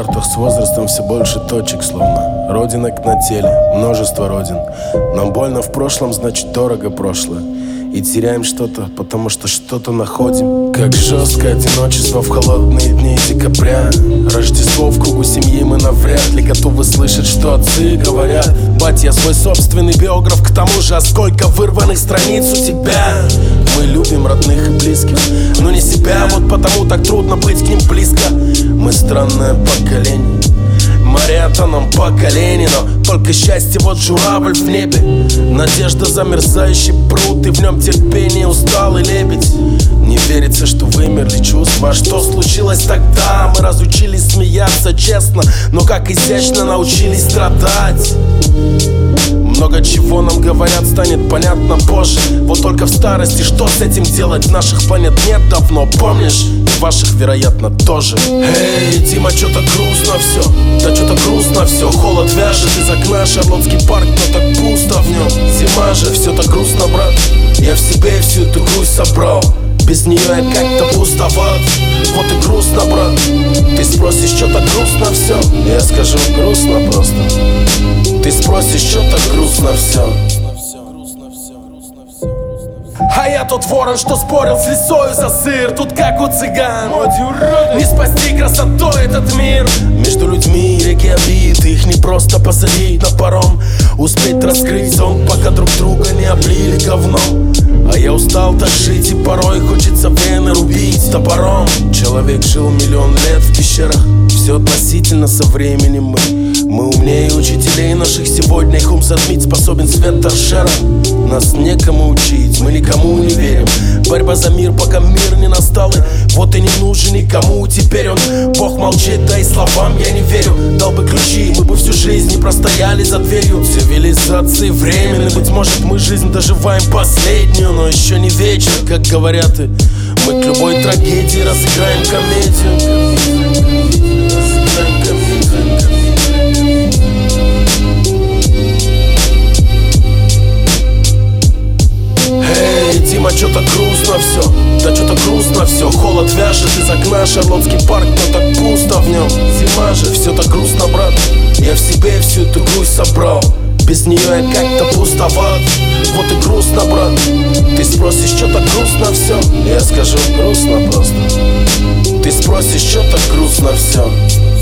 картах с возрастом все больше точек, словно родинок на теле, множество родин. Нам больно в прошлом, значит дорого прошлое. И теряем что-то, потому что что-то находим. Как жесткое одиночество в холодные дни декабря. Рождество в кругу семьи мы навряд ли готовы слышать, что отцы говорят. Бать, я свой собственный биограф, к тому же, а сколько вырванных страниц у тебя. Мы любим родных и близких, но не себя, вот потому так трудно быть к ним близко. Мы странное поколение, моря-то нам по колени, но только счастье, вот журавль в небе. Надежда замерзающий пруд, и в нем терпение усталый лебедь. Не верится, что вымерли чувства. А что случилось тогда? Мы разучились смеяться честно, но как изящно научились страдать. Много чего нам говорят, станет понятно позже. Вот только в старости, что с этим делать? Наших планет нет давно, помнишь? И ваших, вероятно, тоже. Эй, Дима, что-то грустно все. Да что-то грустно все. Холод вяжет из окна Шарлотский парк, но так пусто в нем. Зима же, все так грустно, брат. Я в себе всю эту грусть собрал. Без нее я как-то пустоват. Вот и грустно, брат. Ты спросишь, что так грустно все. Я скажу, грустно просто. Ты спросишь, что так грустно все. А я тот ворон, что спорил с лисою за сыр. Тут как у цыган. Не спасти красотой этот мир. Между людьми реки обид, их не просто посадить на паром. Успеть раскрыть зонт, пока друг друга не облили говном. А я устал так жить, и порой хочется вены рубить топором. Человек жил миллион лет в пещерах. Все относительно со временем мы умнее учителей наших сегодня. Их ум затмить способен свет торшера. Нас некому учить, мы никому не верим. Борьба за мир, пока мир не настал, и вот и не нужен никому теперь он. Бог молчит, да и словам я не верю. Дал бы ключи, мы бы всю жизнь не простояли за дверью цивилизации временной. Быть может, мы жизнь доживаем последнюю, но еще не вечер, как говорят, и мы к любой трагедии разыграем комедию. Дима, что-то грустно все. Да что-то грустно все. Холод вяжет из окна Шарлотский парк, но так пусто в нем. Зима же, все так грустно, брат. Я в себе всю эту грусть собрал. Без нее я как-то пустоват. Вот и грустно, брат. Ты спросишь, что так грустно все. Я скажу, грустно просто. Ты спросишь, что так грустно все.